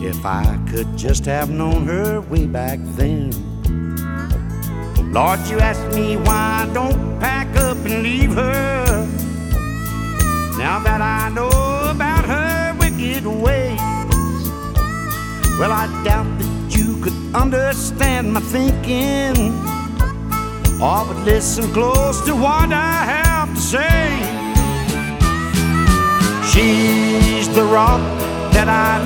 If I could just have known her way back then. Lord, you ask me why I don't pack up and leave her. Now that I know about her wicked ways, well, I doubt that you could understand my thinking, or would listen close to what I have to say. She's the rock that I